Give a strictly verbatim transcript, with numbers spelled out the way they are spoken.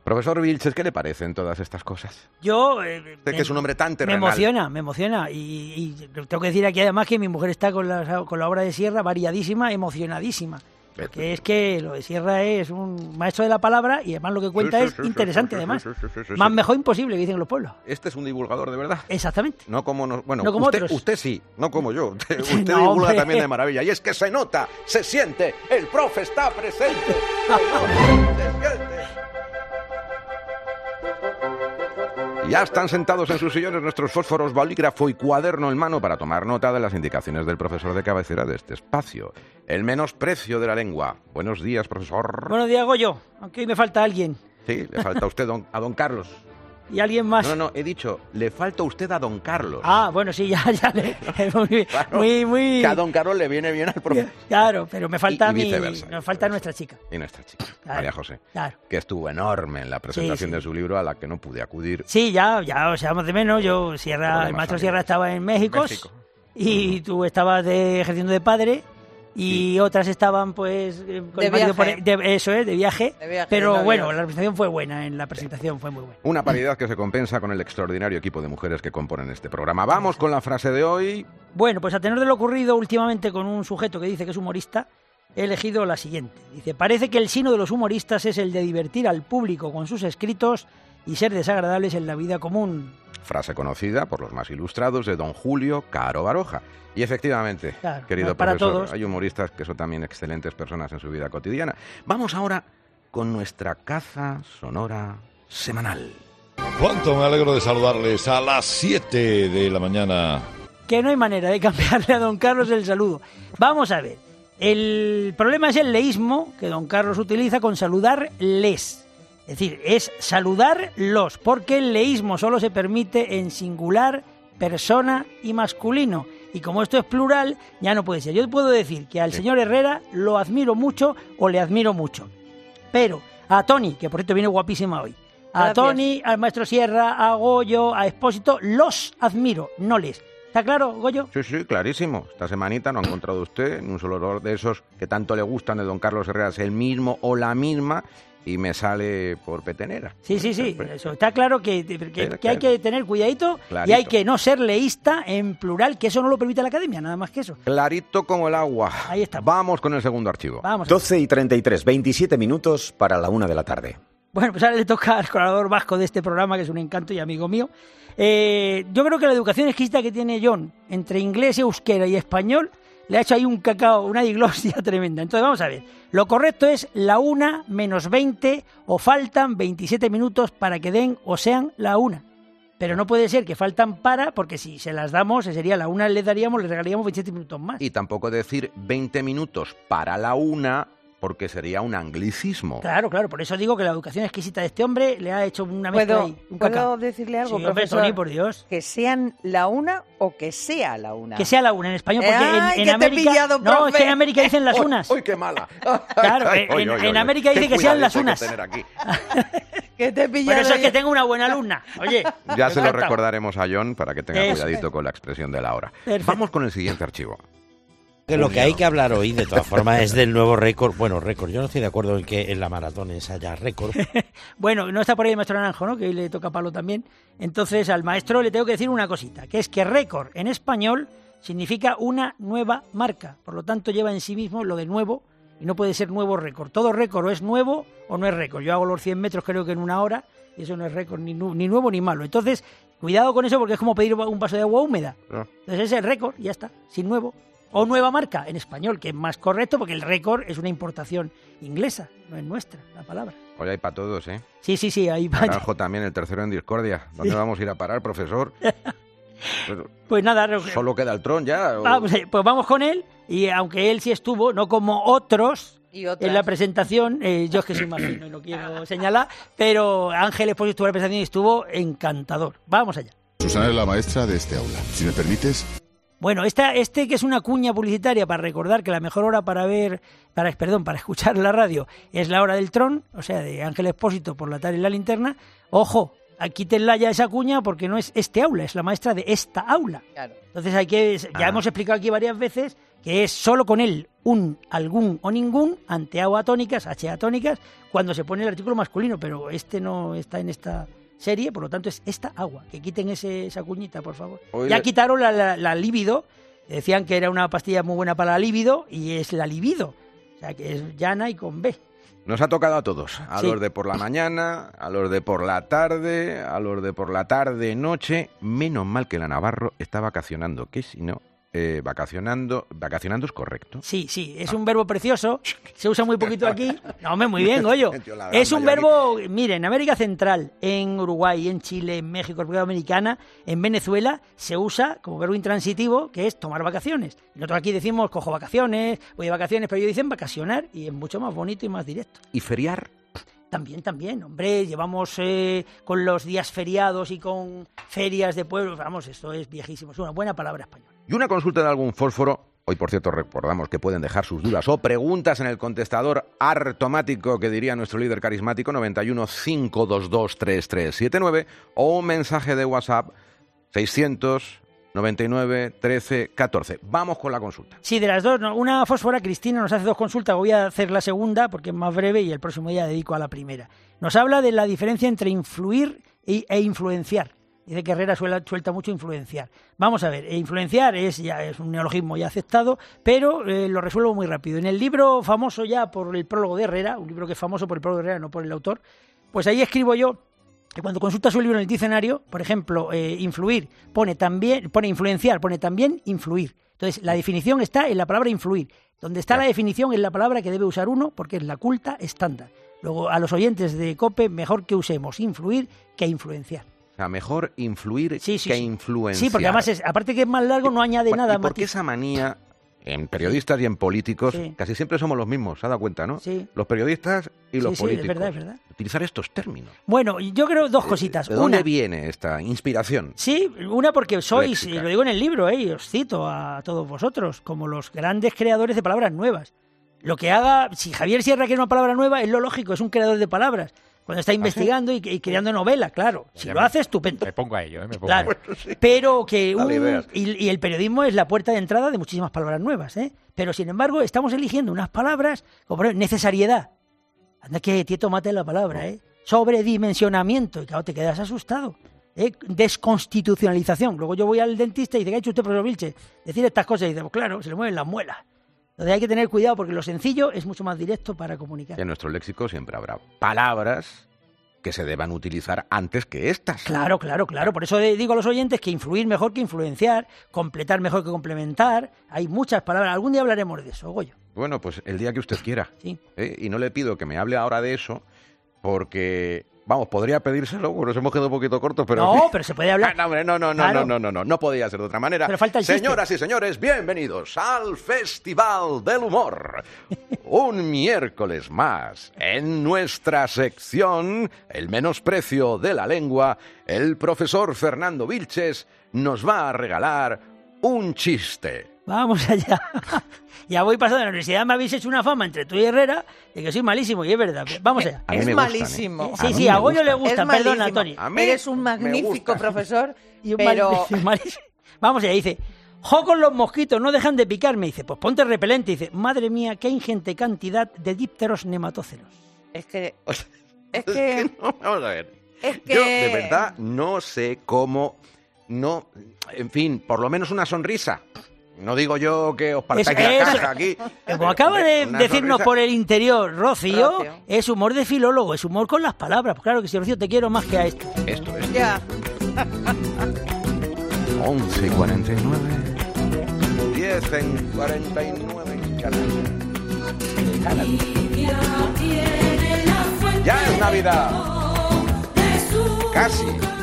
Profesor Vilches, ¿qué le parecen todas estas cosas? Yo... Eh, Usted, que es un hombre tan terrenal. Me emociona, me emociona. Y, y tengo que decir aquí además que mi mujer está con la, con la obra de Sierra variadísima, emocionadísima. Porque es que lo de Sierra es un maestro de la palabra y además lo que cuenta sí, sí, es sí, interesante, sí, sí, además. sí, sí, sí, sí, Más sí. mejor imposible, que dicen los pueblos. Este es un divulgador de verdad. Exactamente. No como nos, bueno, no como usted, otros. usted sí, no como yo. Usted, usted No, divulga hombre. también de maravilla. Y es que se nota, se siente, el profe está presente. Se siente. Ya están sentados en sus sillones nuestros fósforos, bolígrafo y cuaderno en mano para tomar nota de las indicaciones del profesor de cabecera de este espacio. El menosprecio de la lengua. Buenos días, profesor. Buenos días, Goyo. Aunque hoy me falta alguien. Sí, le falta a usted don- a don Carlos. Y alguien más. No, no, he dicho, le falta a usted a don Carlos. Ah, bueno, sí, ya, ya. Le, muy, Claro, muy, muy... Que a don Carlos le viene bien al profesor. Claro, pero me falta Y- y a mí, viceversa, nos falta nuestra chica. Y nuestra chica, Claro, María José, claro. que estuvo enorme en la presentación Sí, sí. de su libro, a la que no pude acudir. Sí, ya, ya, o sea, de menos. Yo, Sierra, Problemas el maestro familiares. Sierra estaba en México, México. y tú estabas de, ejerciendo de padre y otras estaban, pues, eh, con De el marido viaje. por- de- eso es, de viaje. De viaje, pero de bueno, Navidad. la presentación fue buena, en la presentación fue muy buena. Una paridad que se compensa con el extraordinario equipo de mujeres que componen este programa. Vamos con la frase de hoy. Bueno, pues a tenor de lo ocurrido últimamente con un sujeto que dice que es humorista, he elegido la siguiente. Dice, parece que el sino de los humoristas es el de divertir al público con sus escritos y ser desagradables en la vida común. Frase conocida por los más ilustrados de don Julio Caro Baroja. Y efectivamente, Claro, querido para profesor, todos. hay humoristas que son también excelentes personas en su vida cotidiana. Vamos ahora con nuestra caza sonora semanal. Cuánto me alegro de saludarles a las siete de la mañana. Que no hay manera de cambiarle a don Carlos el saludo. Vamos a ver. El problema es el leísmo que don Carlos utiliza con saludar les. Es decir, es saludar los, porque el leísmo solo se permite en singular, persona y masculino. Y como esto es plural, ya no puede ser. Yo puedo decir que al Sí. señor Herrera lo admiro mucho o le admiro mucho. Pero a Tony, que por cierto viene guapísima hoy, a Gracias. Tony, al maestro Sierra, a Goyo, a Expósito, los admiro, no les. ¿Está claro, Goyo? Sí, sí, clarísimo. Esta semanita no ha encontrado usted ni un solo error de esos que tanto le gustan de don Carlos Herrera, es el mismo o la misma, y me sale por petenera. Sí, sí, sí, eso está claro que, que, que hay que tener cuidadito Clarito. y hay que no ser leísta en plural, que eso no lo permite la academia, nada más que eso. Clarito como el agua. Ahí está. Vamos con el segundo archivo. Vamos. doce y treinta y tres, veintisiete minutos para la una de la tarde. Bueno, pues ahora le toca al colaborador vasco de este programa, que es un encanto y amigo mío. Eh, yo creo que la educación exquisita que tiene John entre inglés, euskera y español le ha hecho ahí un cacao, una diglosia tremenda. Entonces vamos a ver, lo correcto es la una menos veinte o faltan veintisiete minutos para que den o sean la una. Pero no puede ser que faltan para, porque si se las damos, sería la una, le daríamos, le regalaríamos veintisiete minutos más. Y tampoco decir veinte minutos para la una, porque sería un anglicismo. Claro, claro, por eso digo que la educación exquisita de este hombre le ha hecho una mezcla ¿Puedo, ahí, un ¿puedo cacao. decirle algo, Sí, hombre, profesor? Tony, por Dios. Que sean la una o que sea la una. Que sea la una en español, porque Ay, en, en que te he América... pillado, no, profe. es que en América dicen las ¡Uy, unas. ¡Uy, qué mala! Claro, Ay, en- uy, en- uy, en uy. América Qué dice que sean las cuidadito hay unas. que tener aquí. Que te he Por pillado eso es yo. que tengo una buena alumna. Oye, Ya me se lo encanta. recordaremos a John para que tenga Eso. cuidadito con la expresión de la hora. Perfecto. Vamos con el siguiente archivo. Que lo que hay que hablar hoy, de todas formas, es del nuevo récord. Bueno, récord. Yo no estoy de acuerdo en que en la maratón esa haya récord. Bueno, no está por ahí el maestro Naranjo, ¿no? Que hoy le toca palo también. Entonces, al maestro le tengo que decir una cosita, que es que récord en español significa una nueva marca. Por lo tanto, lleva en sí mismo lo de nuevo y no puede ser nuevo récord. Todo récord o es nuevo o no es récord. Yo hago los cien metros creo que en una hora y eso no es récord ni, nu- ni nuevo ni malo. Entonces, cuidado con eso porque es como pedir un vaso de agua húmeda. ¿No? Entonces, ese es el récord y ya está, sin nuevo. O nueva marca en español, que es más correcto porque el récord es una importación inglesa, no es nuestra la palabra. Hoy hay para todos, ¿eh? Sí, sí, sí, ahí va. Naranjo también, el tercero en discordia. ¿Dónde Sí. vamos a ir a parar, profesor? Pero Pues nada, Ro- solo queda el tron ya. ¿o? vamos, eh, pues vamos con él, y aunque él sí estuvo, no como otros Y otras. en la presentación, eh, yo es que soy más fino y no quiero señalar, pero Ángel Expósito estuvo en la presentación y estuvo encantador. Vamos allá. Susana es la maestra de este aula. Si me permites, Bueno, esta, este que es una cuña publicitaria para recordar que la mejor hora para ver, para, perdón, para escuchar la radio es la hora del tron, o sea, de Ángel Expósito por la tarde en la linterna. Ojo, quítenla ya esa cuña porque no es este aula, es la maestra de esta aula. Claro. Entonces hay que, ya Ah. hemos explicado aquí varias veces que es solo con el un, algún o ningún ante agua atónicas, H atónicas, cuando se pone el artículo masculino, pero este no está en esta serie, por lo tanto es esta agua. Que quiten ese, esa cuñita, por favor. Oye. Ya quitaron la, la, la libido, decían que era una pastilla muy buena para la libido, y es la libido, o sea que es llana y con B. Nos ha tocado a todos, a Sí. los de por la mañana, a los de por la tarde, a los de por la tarde-noche. Menos mal que la Navarro está vacacionando, que si no, eh, vacacionando, vacacionando es correcto. Sí, sí, es un verbo precioso, se usa muy poquito aquí. No, hombre, muy bien, Goyo. Tío, la Es gamba, un yo aquí- verbo, mire, en América Central, en Uruguay, en Chile, en México, en República Dominicana, en Venezuela, se usa como verbo intransitivo, que es tomar vacaciones. Nosotros aquí decimos cojo vacaciones, voy de vacaciones, pero ellos dicen vacacionar y es mucho más bonito y más directo. ¿Y feriar? También, también, hombre, llevamos eh, con los días feriados y con ferias de pueblos, vamos, esto es viejísimo, es una buena palabra española. Y una consulta de algún fósforo. Hoy, por cierto, recordamos que pueden dejar sus dudas o preguntas en el contestador automático que diría nuestro líder carismático noventa y uno, cinco dos dos, tres tres siete nueve o un mensaje de WhatsApp seiscientos noventa y nueve, trece, catorce. Vamos con la consulta. Sí, de las dos, no, una fósfora, Cristina nos hace dos consultas, voy a hacer la segunda porque es más breve y el próximo día dedico a la primera. Nos habla de la diferencia entre influir e, e influenciar. Dice que Herrera suela, suelta mucho influenciar. Vamos a ver, e influenciar es ya es un neologismo ya aceptado, pero eh, lo resuelvo muy rápido. En el libro famoso ya por el prólogo de Herrera, un libro que es famoso por el prólogo de Herrera, no por el autor, pues ahí escribo yo que cuando consultas un libro en el diccionario, por ejemplo, eh, influir, pone también, pone influenciar, pone también influir. Entonces, la definición está en la palabra influir. Donde está la definición es la palabra que debe usar uno, porque es la culta estándar. Luego, a los oyentes de COPE, mejor que usemos influir que influenciar. O sea, mejor influir Sí, sí, que sí. influenciar. Sí, porque además, es, aparte que es más largo, no añade Bueno, nada ¿y por qué matiz. esa manía en periodistas y en políticos? Sí. Casi siempre somos los mismos, ¿se ha dado cuenta, no? Sí. Los periodistas y los Sí, sí, es políticos. verdad, es verdad. Utilizar estos términos. Bueno, yo creo dos cositas. ¿De dónde Una, viene esta inspiración? sí, una porque sois, y Léxica. lo digo en el libro, eh, y os cito a todos vosotros, como los grandes creadores de palabras nuevas. Lo que haga, si Javier Sierra quiere una palabra nueva, es lo lógico, es un creador de palabras. Cuando está investigando y, y creando novela, claro. Si Ya lo me- hace, estupendo. Me pongo a ello, ¿eh? Me pongo Claro, a ello. pero que Dale un, ideas. y, y el periodismo es la puerta de entrada de muchísimas palabras nuevas, ¿eh? Pero sin embargo estamos eligiendo unas palabras como por ejemplo, necesariedad. Anda que tieto mate la palabra, ¿eh? Sobredimensionamiento, y claro, te quedas asustado. ¿eh? Desconstitucionalización. Luego yo voy al dentista y dice, ¿qué ha hecho usted, profesor Vilche? Decir estas cosas y dice, pues claro, se le mueven las muelas. Entonces hay que tener cuidado porque lo sencillo es mucho más directo para comunicar. En nuestro léxico siempre habrá palabras que se deban utilizar antes que estas. Claro, claro, claro. Por eso de- digo a los oyentes que influir mejor que influenciar, completar mejor que complementar. Hay muchas palabras. Algún día hablaremos de eso, Goyo. Bueno, pues el día que usted quiera. Sí. ¿eh? Y no le pido que me hable ahora de eso, porque, vamos, podría pedírselo, porque nos hemos quedado un poquito cortos, pero... No, pero se puede hablar. Ah, no, hombre, no, no, no, Claro. no, no, no, no, no podía ser de otra manera. Pero falta el chiste. Señoras y señores, bienvenidos al Festival del Humor. Un miércoles más, en nuestra sección, El menosprecio de la lengua, el profesor Fernando Vilches nos va a regalar un chiste. Vamos allá. Ya voy pasando. En la universidad me habéis hecho una fama entre tú y Herrera de que soy malísimo, y es verdad. Vamos allá. A mí Es me gustan, ¿eh? malísimo. Sí, A sí, mí a me Goyo le gustan. gusta, Es perdona, malísimo. Tony. A mí Eres un me magnífico gusta. profesor, Y un pero mal- malísimo. Vamos allá, dice, jo con los mosquitos, no dejan de picarme. Dice, pues ponte repelente. Dice, madre mía, qué ingente cantidad de dípteros nematóceros. es que O sea, es que no, vamos a ver. es que Yo, de verdad, no sé cómo, no, en fin, por lo menos una sonrisa. No digo yo que os partáis Es- la es- caja aquí. Como pero, acaba hombre, de una decirnos sonrisa. por el interior Rocío, Rocío. es humor de filólogo, es humor con las palabras. Pues claro que si Rocío te quiero más que a esto. Esto es ya once y cuarenta y nueve, diez en cuarenta y nueve en Canarias. Ya es Navidad. Casi.